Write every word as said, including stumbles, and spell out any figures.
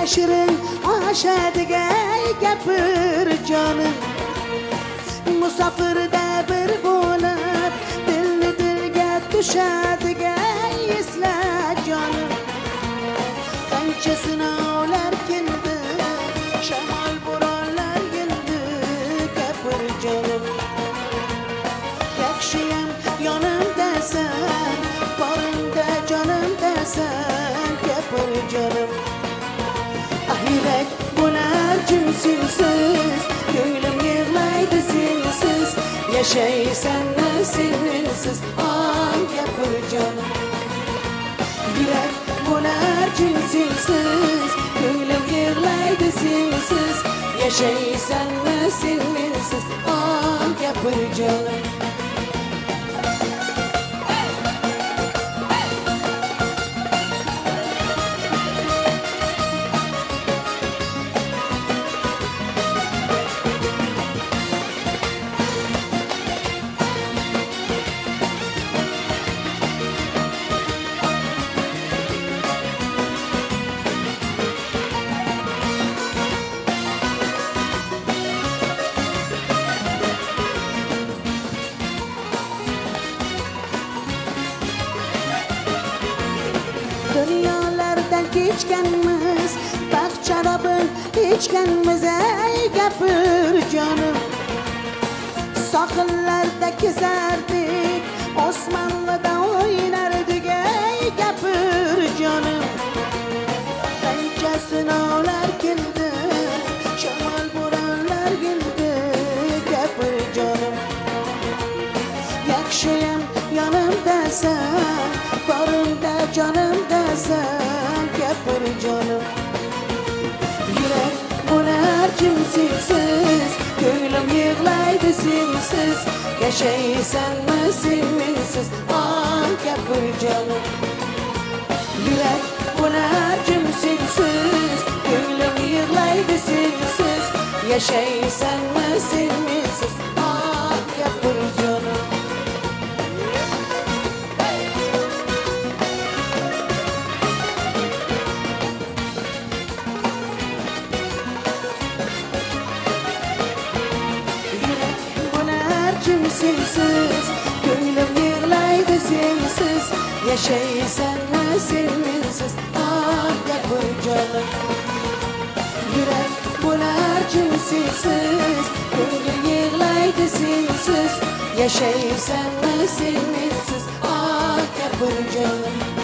shirin oshadigan gapir jonim musofirda bir bo'lib dilni dilga tushadigan esla jonim qancha sinovlar keldi shamol bo'ronlar keldi gapir jonim yaxshiyam yonimdasan boringda jonimdasan gapir jonim yurak bo'lar jimsimsiz ko'nglim yig'laydi sensiz yashaysanmi sensiz on gapir jonim yurak bo'lar jimsimsiz ko'nglim yig'laydi sensiz yashaysanmi sensiz on gapir jonim dunyolardan kechganmiz baxt sharobin ichganmiz ey gapir jonim sohillarda kezardik osmonlarda o'ynardik ey gapir jonim qancha sinovlar keldi shamol bo'ronlar keldi gapir jonim yaxshiyam yonimdasan borimda jonimdasan gapir jonim yurak bo'lar jimsiz ko'nglim yig'laydi sensiz yashaysanmi sensiz on gapir jonim yurak bo'lar jimsiz ko'nglim yig'laydi sensiz yashaysanmi sensiz on gapir jonim sensiz ko'nglim yig'laydi sensiz yashaysanmi sensiz on gapir jonim yurak bo'lar jimsiz ko'nglim yig'laydi sensiz yashaysanmi sensiz on gapir jonim